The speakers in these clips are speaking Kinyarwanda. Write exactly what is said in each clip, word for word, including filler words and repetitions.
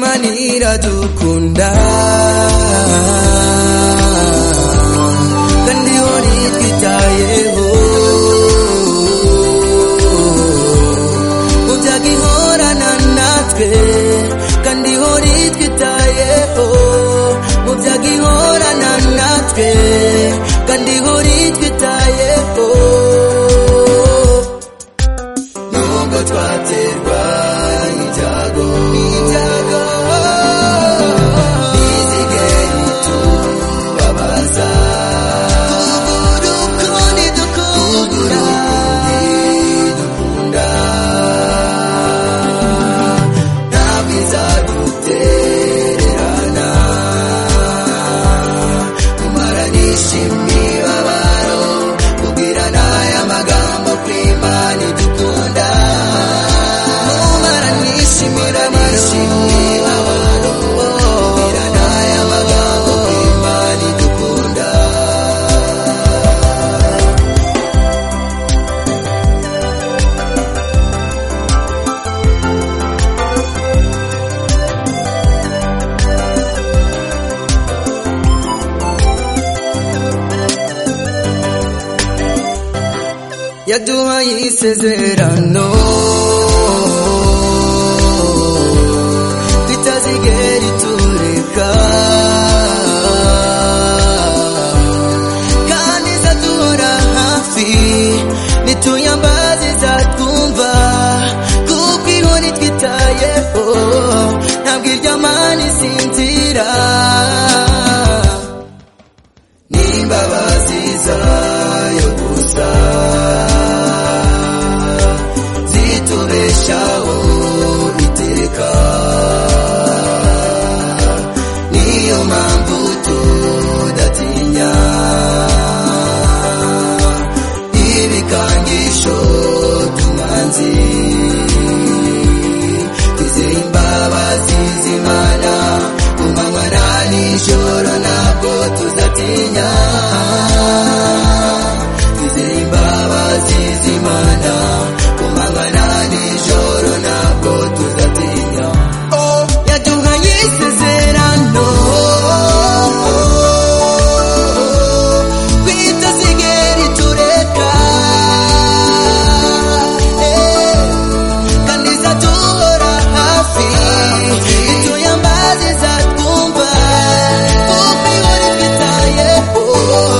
Imana iradukunda kandi hori twitayeho mubyagihorana natwe kandi hori twitayeho mubyagihorana natwe kandi hori twitayeho nubwo twaterwa n'ibyago n'ibyago bizigera tubabaza kugurukundi dukunda dukunda ntabwo izadutererana kumaranisha imibabaro kubwirana aya magambo kw'Imana idukunda kumaranisha imibabaro kubwirana aya magambo kw'Imana idukunda. Yaduhaye isezerano bitazigera itureka kandi izaduhora hafi nituyambaza izatwumva kuko ihora itwitayeho ntabwo iryamana isinzira n'imbabazi zayo gusa zitubeshaho iteka niyo mpamvu tudatinya ibikangisho by'umwanzi twizeye imbabazi z'Imana ku manywa na nijoro ntabwo tuzatinya twizeye imbabazi z'Imana ku manywa na nijoro ntabwo tuzatinya. Oh, yaduhaye isezerano bitazigera itureka kandi izaduhora hafi ituyambaza izatwumva kuko ihora itwitayeho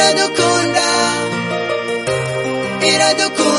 iradukunda iradukunda